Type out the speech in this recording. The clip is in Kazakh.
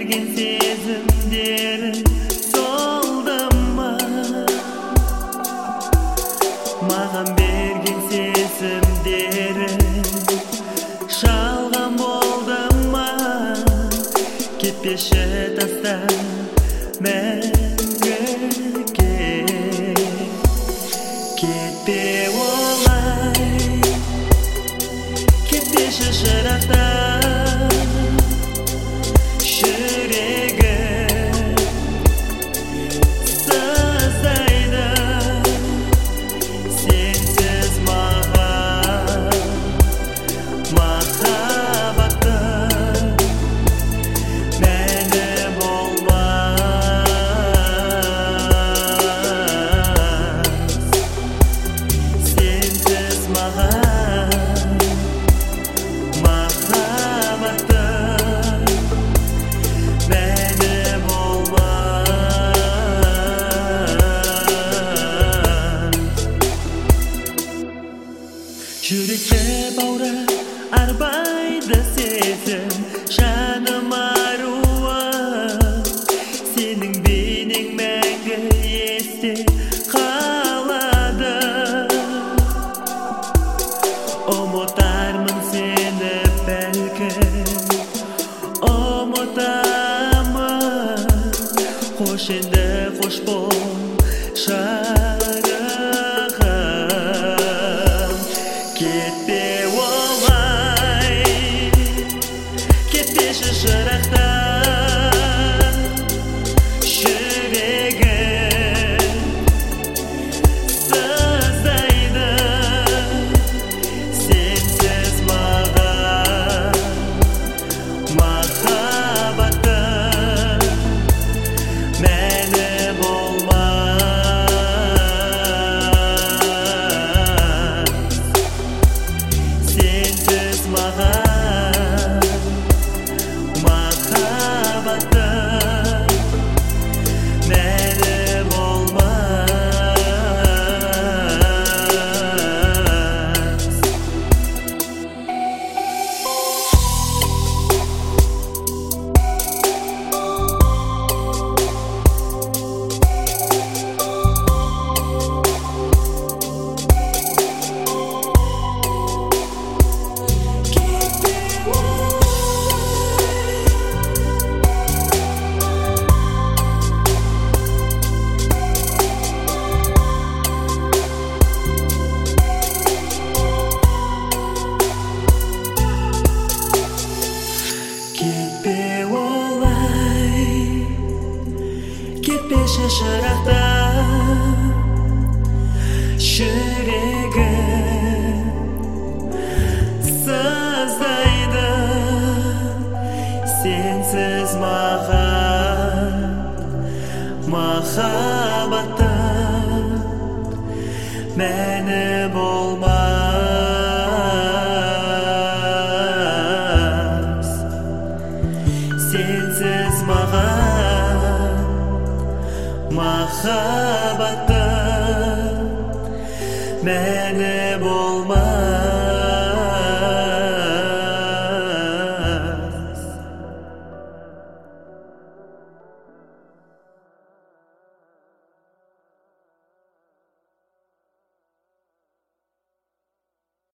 берген сезімдерің солды ма? Маған берген сезімдерің жалған болды ма? Кетпеші тастан мәңгіге, кетпе олай, кетпеші жырақтан жүрегім сыздайды сенсіз маған махаббаттың мәні болмас, сенсіз маған махаббаттың мәні болмас. Жүректі баурап арбайды сезім, жаным аруым, сенің бейнең мәңгі есте қалады. Ұмытармын сені бәлкім, ұмытамын. Қош енді қош бол шарығым, кетпе олай, кетпеші жырақтан жүрегім сыздайды сенсіз маған махаббаттың мәні болмас, сенсіз маған махаббаттың мәні болмас. Кетпе олай, кетпеші жырақтан жүрегім сыздайды сенсіз маған махаббаттың мәні